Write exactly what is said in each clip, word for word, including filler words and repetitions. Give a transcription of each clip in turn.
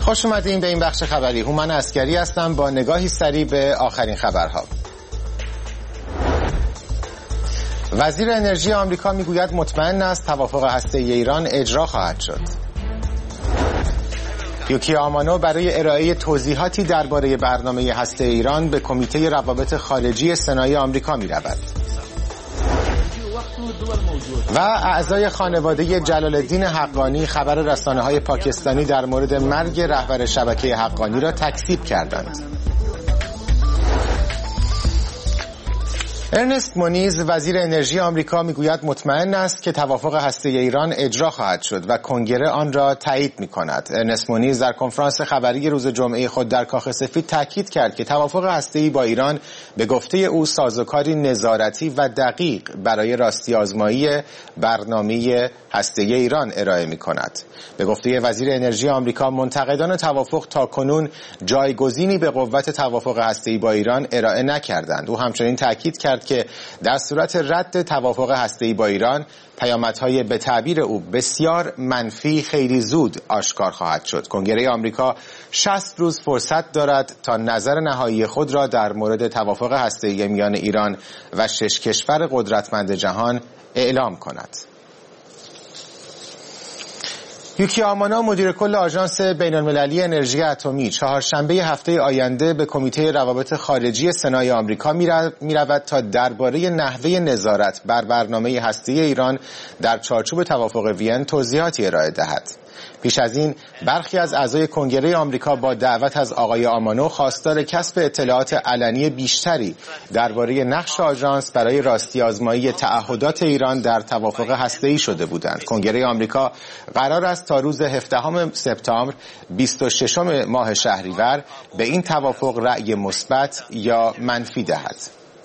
خوش اومدین به این بخش خبری. هومن عسکری هستم با نگاهی سریع به آخرین خبرها. وزیر انرژی آمریکا میگوید مطمئن است توافق هسته‌ای ایران اجرا خواهد شد. یوکی آمانو برای ارائه توضیحاتی درباره برنامه هسته ایران به کمیته روابط خارجی سنای آمریکا می رود. و اعضای خانواده جلال الدین حقانی خبر رسانه‌های پاکستانی در مورد مرگ رهبر شبکه حقانی را تکذیب کردند. ارنست مونیز وزیر انرژی آمریکا میگوید مطمئن است که توافق هسته‌ای ایران اجرا خواهد شد و کنگره آن را تایید می‌کند. ارنست مونیز در کنفرانس خبری روز جمعه خود در کاخ سفید تاکید کرد که توافق هسته‌ای با ایران به گفته او سازوکاری نظارتی و دقیق برای راستی آزمایی برنامه هسته‌ای ایران ارائه می‌کند. به گفته وزیر انرژی آمریکا منتقدان توافق تاکنون جایگزینی به قوت توافق هسته‌ای با ایران ارائه نکردند. او همچنین تاکید کرد که در صورت رد توافق هسته‌ای با ایران پیامدهای به تعبیر او بسیار منفی خیلی زود آشکار خواهد شد. کنگره آمریکا شصت روز فرصت دارد تا نظر نهایی خود را در مورد توافق هسته‌ای میان ایران و شش کشور قدرتمند جهان اعلام کند. یوکی آمانو مدیر کل آژانس بین‌المللی انرژی اتمی چهارشنبه هفته آینده به کمیته روابط خارجی سنای آمریکا می‌رود تا درباره نحوه نظارت بر برنامه هسته‌ای ایران در چارچوب توافق وین توضیحاتی ارائه دهد. پیش از این برخی از اعضای کنگره آمریکا با دعوت از آقای آمانو خواستار کسب اطلاعات علنی بیشتری درباره نقش آژانس برای راستی آزمایی تعهدات ایران در توافق هسته‌ای شده بودند. کنگره آمریکا قرار است تا روز هفدهم سپتامبر بیست و ششم ماه شهریور به این توافق رأی مثبت یا منفی دهد.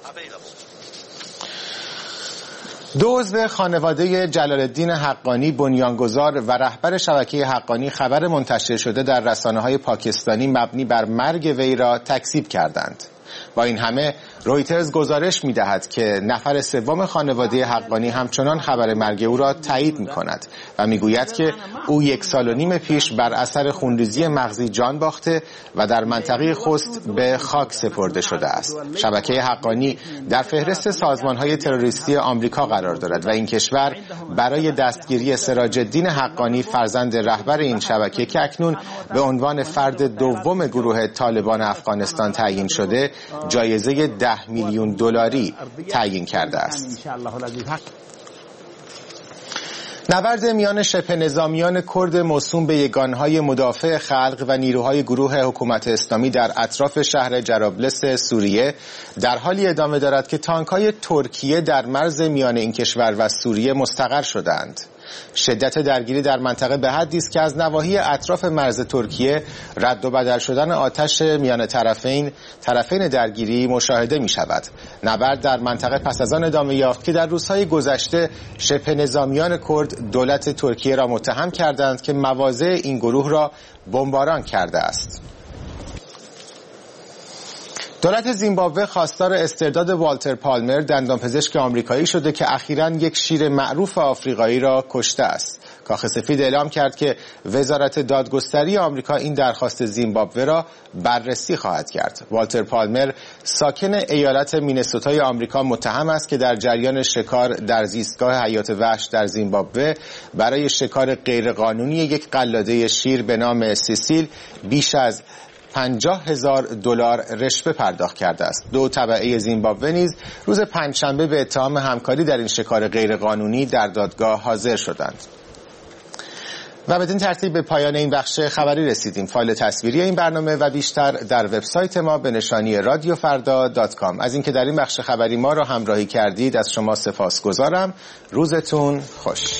دو عضو خانواده جلال الدین حقانی بنیانگذار و رهبر شبکه حقانی خبر منتشر شده در رسانه‌های پاکستانی مبنی بر مرگ وی را تکذیب کردند. با این همه رویترز گزارش می‌دهد که نفر سوم خانواده حقانی همچنان خبر مرگ او را تایید می‌کند و می‌گوید که او یک سال و نیم پیش بر اثر خونریزی مغزی جان باخته و در منطقه خوست به خاک سپرده شده است. شبکه حقانی در فهرست سازمان‌های تروریستی آمریکا قرار دارد و این کشور برای دستگیری سراج الدین حقانی فرزند رهبر این شبکه که اکنون به عنوان فرد دوم گروه طالبان افغانستان تعیین شده جایزه ده میلیون دلاری تعیین کرده است. نبرد میان شبه نظامیان کرد موسوم به یگانهای مدافع خلق و نیروهای گروه حکومت اسلامی در اطراف شهر جرابلس سوریه در حالی ادامه دارد که تانک‌های ترکیه در مرز میان این کشور و سوریه مستقر شدند. شدت درگیری در منطقه به حدی است که از نواحی اطراف مرز ترکیه رد و بدل شدن آتش میان طرفین طرفین درگیری مشاهده می شود. نبرد در منطقه پس از آن ادامه یافت که در روزهای گذشته شبه نظامیان کرد دولت ترکیه را متهم کردند که مواضع این گروه را بمباران کرده است. دولت زیمبابوه خواستار استرداد والتر پالمر دندانپزشک آمریکایی شده که اخیراً یک شیر معروف آفریقایی را کشته است. کاخ سفید اعلام کرد که وزارت دادگستری آمریکا این درخواست زیمبابوه را بررسی خواهد کرد. والتر پالمر ساکن ایالت مینسوتای آمریکا متهم است که در جریان شکار در زیستگاه حیات وحش در زیمبابوه برای شکار غیرقانونی یک قلاده شیر به نام سیسیل بیش از پنجاه هزار دلار رشوه پرداخت کرده است. دو تبعه زیمبابوه نیز روز پنجشنبه به اتهام همکاری در این شکار غیرقانونی در دادگاه حاضر شدند. و بدین ترتیب به پایان این بخش خبری رسیدیم. فایل تصویری این برنامه و بیشتر در وبسایت ما به نشانی رادیو فردا دات کام. از اینکه در این بخش خبری ما را همراهی کردید از شما سپاسگزارم. روزتون خوش.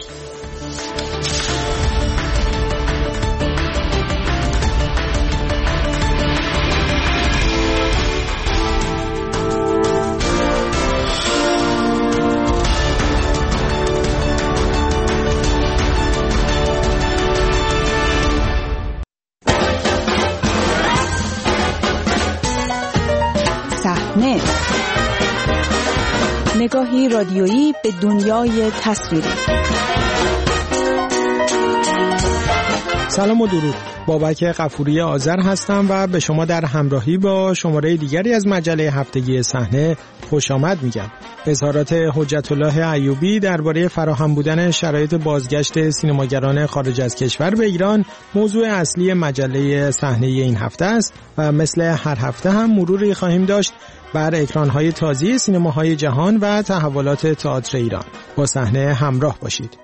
نگاهی رادیویی به دنیای تصویری. سلام و درود. بابک غفوری آذر هستم و به شما در همراهی با شماره دیگری از مجله هفتگی صحنه خوش آمد میگم. اظهارات حجت الله ایوبی درباره فراهم بودن شرایط بازگشت سینماگران خارج از کشور به ایران موضوع اصلی مجله صحنه این هفته است و مثل هر هفته هم مروری خواهیم داشت بر اکران‌های تازی سینماهای جهان و تحولات تئاتر ایران. با صحنه همراه باشید.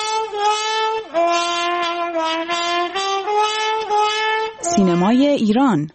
سینمای ایران.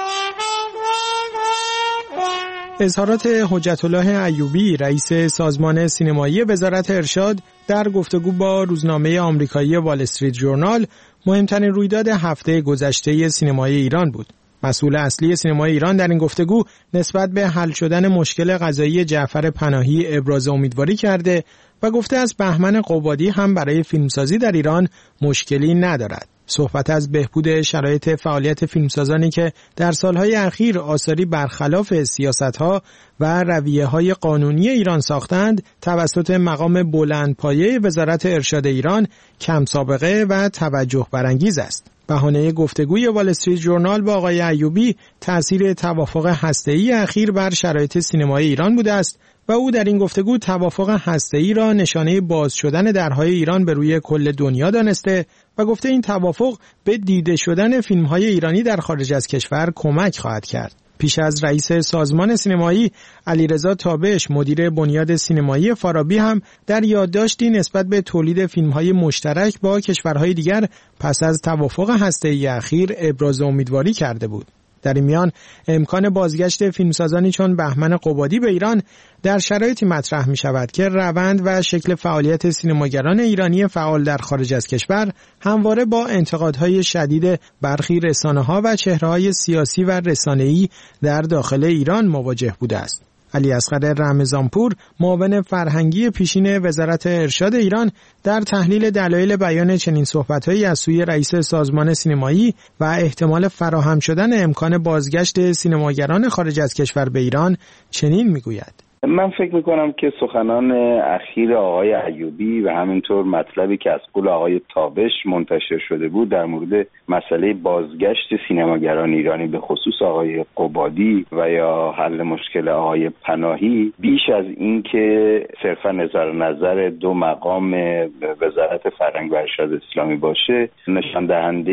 اظهارات حجت الله ایوبی رئیس سازمان سینمایی وزارت ارشاد در گفتگو با روزنامه آمریکایی وال استریت ژورنال مهمترین رویداد هفته گذشته سینمای ایران بود. مسئول اصلی سینمای ایران در این گفتگو نسبت به حل شدن مشکل قضایی جعفر پناهی ابراز امیدواری کرده و گفته از بهمن قبادی هم برای فیلمسازی در ایران مشکلی ندارد. صحبت از بهبود شرایط فعالیت فیلمسازانی که در سالهای اخیر آثاری برخلاف سیاست‌ها و رویه‌های قانونی ایران ساختند توسط مقام بلندپایه وزارت ارشاد ایران کم سابقه و توجه برانگیز است. بهانه گفتگوی وال استریت ژورنال با آقای ایوبی تأثیر توافق هسته‌ای اخیر بر شرایط سینمای ایران بوده است و او در این گفتگو توافق هسته‌ای را نشانه باز شدن درهای ایران به روی کل دنیا دانسته و گفته این توافق به دیده شدن فیلم‌های ایرانی در خارج از کشور کمک خواهد کرد. پیش از رئیس سازمان سینمایی علیرضا تابش مدیر بنیاد سینمایی فارابی هم در یادداشتی نسبت به تولید فیلم‌های مشترک با کشورهای دیگر پس از توافق هسته‌ای اخیر ابراز امیدواری کرده بود. در این میان امکان بازگشت فیلمسازانی چون بهمن قبادی به ایران در شرایطی مطرح می شود که روند و شکل فعالیت سینماگران ایرانی فعال در خارج از کشور همواره با انتقادهای شدید برخی رسانه‌ها و چهره‌های سیاسی و رسانه‌ای در داخل ایران مواجه بوده است. علی اصغر رمضانپور معاون فرهنگی پیشین وزارت ارشاد ایران در تحلیل دلایل بیان چنین صحبت‌هایی از سوی رئیس سازمان سینمایی و احتمال فراهم شدن امکان بازگشت سینماگران خارج از کشور به ایران چنین می‌گوید: من فکر میکنم که سخنان اخیر آقای ایوبی و همینطور مطلبی که از قول آقای تابش منتشر شده بود در مورد مسئله بازگشت سینماگران ایرانی به خصوص آقای قبادی و یا حل مشکل آقای پناهی بیش از این که صرفا نظر نظر دو مقام وزارت فرهنگ و ارشاد اسلامی باشه، نشان دهنده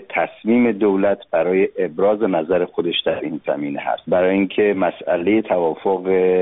تصمیم دولت برای ابراز نظر خودش در این زمینه هست. برای اینکه مسئله توافق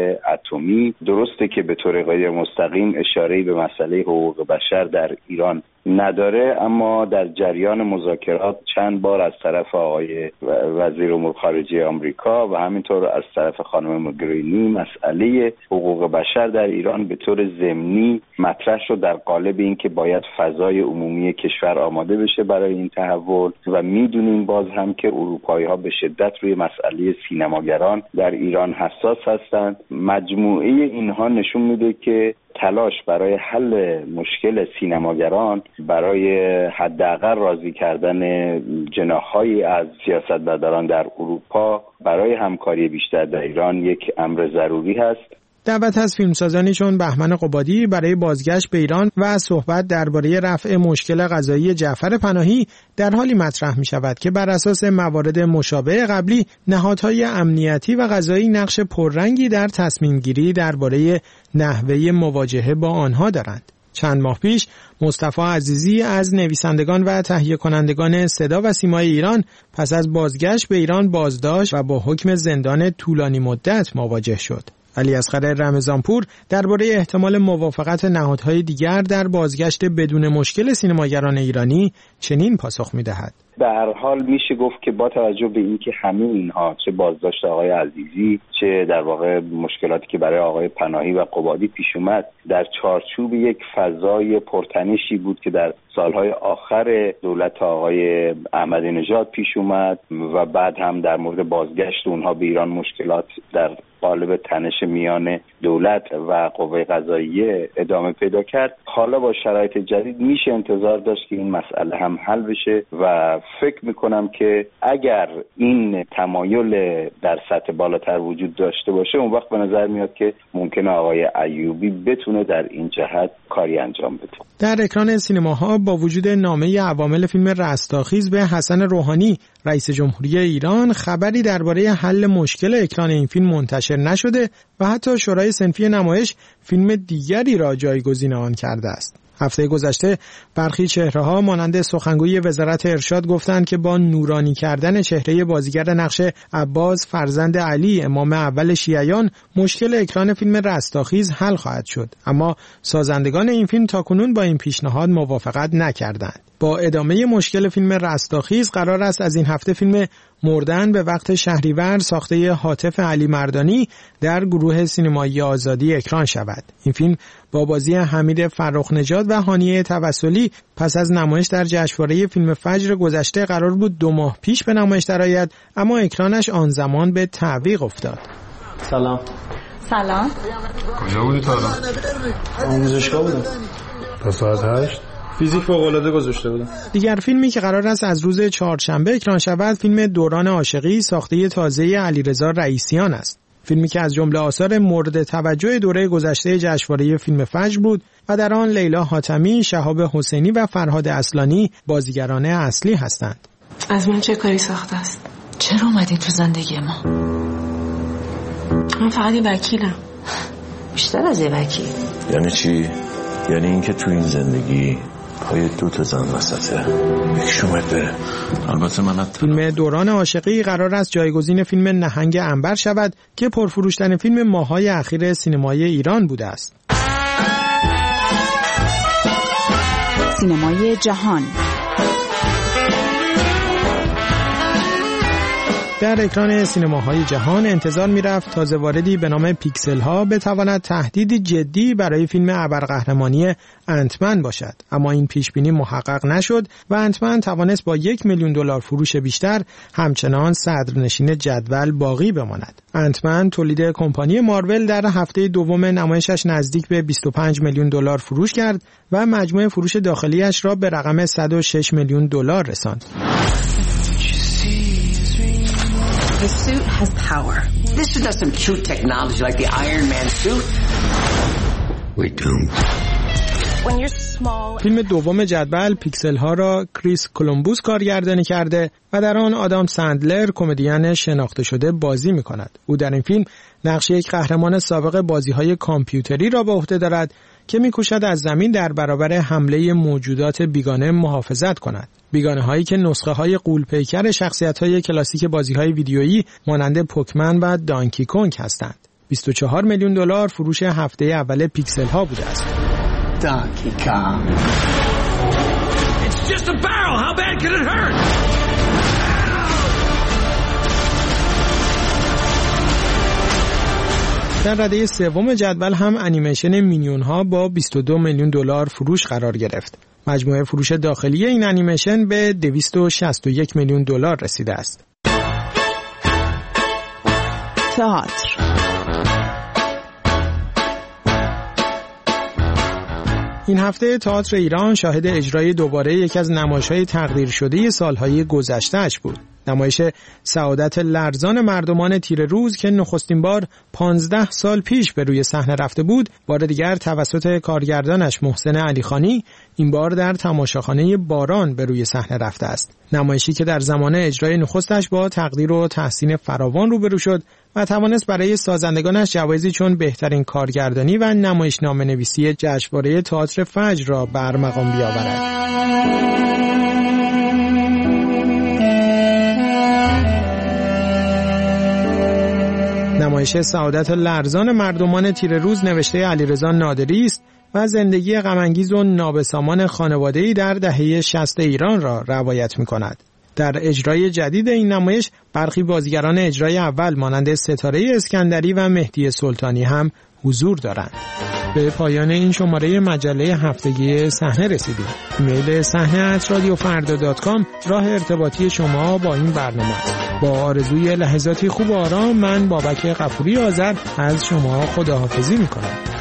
اتمی درسته که به طور غیر مستقیم اشاره‌ای به مسئله حقوق بشر در ایران نداره، اما در جریان مذاکرات چند بار از طرف آقای وزیر امور خارجه آمریکا و همینطور از طرف خانم موگرینی مسئله حقوق بشر در ایران به طور ضمنی مطرح شد در قالب اینکه باید فضای عمومی کشور آماده بشه برای این تحول و میدونیم باز هم که اروپایی‌ها به شدت روی مسئله سینماگران در ایران حساس هستند. مجموعه اینها نشون میده که تلاش برای حل مشکل سینماگران برای حداقل راضی کردن جناح‌هایی از سیاستمداران در اروپا برای همکاری بیشتر در ایران یک امر ضروری هست. دعوت از فیلمسازانی چون بهمن قبادی برای بازگشت به ایران و صحبت درباره رفع مشکل قضایی جعفر پناهی در حالی مطرح می شود که بر اساس موارد مشابه قبلی نهادهای امنیتی و قضایی نقش پررنگی در تصمیم گیری درباره نحوه مواجهه با آنها دارند. چند ماه پیش مصطفی عزیزی از نویسندگان و تهیه کنندگان صدا و سیمای ایران پس از بازگشت به ایران بازداشت و با حکم زندان طولانی مدت مواجه شد. علی اصغر رمضانپور درباره احتمال موافقت نهادهای دیگر در بازگشت بدون مشکل سینماگران ایرانی چنین پاسخ می‌دهد: به هر حال میشه گفت که با توجه به اینکه همه اینها، چه بازداشت آقای عزیزی، چه در واقع مشکلاتی که برای آقای پناهی و قبادی پیش اومد، در چارچوب یک فضای پرتنشی بود که در سالهای آخر دولت آقای احمدی نژاد پیش اومد و بعد هم در مورد بازگشت اونها به ایران مشکلات در قالب تنش میان دولت و قوه قضاییه ادامه پیدا کرد. حالا با شرایط جدید میشه انتظار داشت که این مسئله هم حل بشه و فکر میکنم که اگر این تمایل در سطح بالاتر وجود داشته باشه اون وقت به نظر میاد که ممکنه آقای ایوبی بتونه در این جهت کاری انجام بده. در اکران سینماها با وجود نامه عوامل فیلم رستاخیز به حسن روحانی رئیس جمهوری ایران خبری درباره حل مشکل اکران این فیلم منتشر نشده و حتی شورای صنفی نمایش فیلم دیگری را جایگزین آن کرده است. هفته گذشته برخی چهره‌ها مانند سخنگوی وزارت ارشاد گفتند که با نورانی کردن چهره بازیگر نقش عباس فرزند علی امام اول شیعیان مشکل اکران فیلم رستاخیز حل خواهد شد، اما سازندگان این فیلم تاکنون با این پیشنهاد موافقت نکردند. با ادامه مشکل فیلم رستاخیز قرار است از این هفته فیلم مردن به وقت شهریور ساخته حاتف علی مردانی در گروه سینمایی آزادی اکران شود. این فیلم با بازی حمید فرخ نژاد و هانیه توسلی پس از نمایش در جشنواره فیلم فجر گذشته قرار بود دو ماه پیش به نمایش درآید، اما اکرانش آن زمان به تعویق افتاد. سلام. سلام. کجا بودی تا الان؟ آموزشگاه بودم. تا ساعت هشت؟ فیزیک فوق‌العاده گذاشته بودم. دیگر فیلمی که قرار است از روز چهارشنبه اکران شود فیلم دوران عاشقی ساخته تازه علیرضا رئیسیان است. فیلمی که از جمله آثار مورد توجه دوره گذشته جشنواره فیلم فجر بود و در آن لیلا حاتمی، شهاب حسینی و فرهاد اصلانی بازیگران اصلی هستند. از من چه کاری ساخته است؟ چرا اومدین تو زندگی ما؟ من فقط یه وکیلم. بیشتر از یه وکیل. یعنی چی؟ یعنی اینکه تو این زندگی پای دو تا زن وسطه، یکیش اومد بره. البته من فیلم دوران عاشقی قرار است جایگزین فیلم نهنگ عنبر شود که پرفروشترین فیلم ماه‌های اخیر سینمای ایران بوده است. سینمای جهان. در اکران سینماهای جهان انتظار می‌رفت تازه واردی به نام پیکسل ها بتواند تهدیدی جدی برای فیلم ابرقهرمانی انتمن باشد، اما این پیشبینی محقق نشد و انتمن توانست با یک میلیون دلار فروش بیشتر همچنان صدرنشین جدول باقی بماند. انتمن تولید کمپانی مارول در هفته دوم نمایشش نزدیک به بیست و پنج میلیون دلار فروش کرد و مجموع فروش داخلیش را به رقم صد و شش میلیون دلار رساند. The suit has power. This is not some cute technology like the Iron Man suit. We doomed. When you're small. فیلم دوم جدول پیکسل ها را کریس کولومبوس کارگردانی کرده و در آن آدام سندلر کمدین شناخته شده بازی می کند. او در این فیلم نقش یک قهرمان سابق بازی‌های کامپیوتری را به عهده دارد که می‌کوشد از زمین در برابر حمله موجودات بیگانه محافظت کند. بیگانه‌هایی که نسخه‌های غول‌پیکر شخصیت‌های کلاسیک بازی‌های ویدیویی مانند پوکمن و دانکی کونگ هستند. بیست و چهار میلیون دلار فروش هفته اول پیکسل ها بوده است. Donkey Kong. It's just a barrel. How bad can it hurt? در رده سوم جدول هم انیمیشن مینیون ها با بیست و دو میلیون دلار فروش قرار گرفت. مجموع فروش داخلی این انیمیشن به دویست و شصت و یک میلیون دلار رسیده است. تئاتر. این هفته تئاتر ایران شاهد اجرای دوباره یکی از نمایش‌های تقدیر شده سالهای گذشته‌اش بود. نمایش سعادت لرزان مردمان تیره روز که نخستین بار پانزده سال پیش به روی صحنه رفته بود، بار دیگر توسط کارگردانش محسن علیخانی این بار در تماشاخانه باران به روی صحنه رفته است. نمایشی که در زمان اجرای نخستش با تقدیر و تحسین فراوان روبرو شد و توانست برای سازندگانش جوایزی چون بهترین کارگردانی و نمایشنامه‌نویسی جشنواره تئاتر فجر را برمقام بیاورد. نمایش سعادت لرزان مردمان تیره روز نوشته علیرضا نادری است و زندگی غم‌انگیز و نابسامان خانواده‌ای در دهه شصت ایران را روایت می‌کند. در اجرای جدید این نمایش برخی بازیگران اجرای اول مانند ستاره اسکندری و مهدی سلطانی هم حضور دارند. به پایان این شماره مجله هفتگی صحنه رسیدیم. ایمیل صحنه ات رادیو فردا دات کام راه ارتباطی شما با این برنامه است. با آرزوی لحظاتی خوب و آرام من بابک غفوری آذر از شما خداحافظی می‌کنم.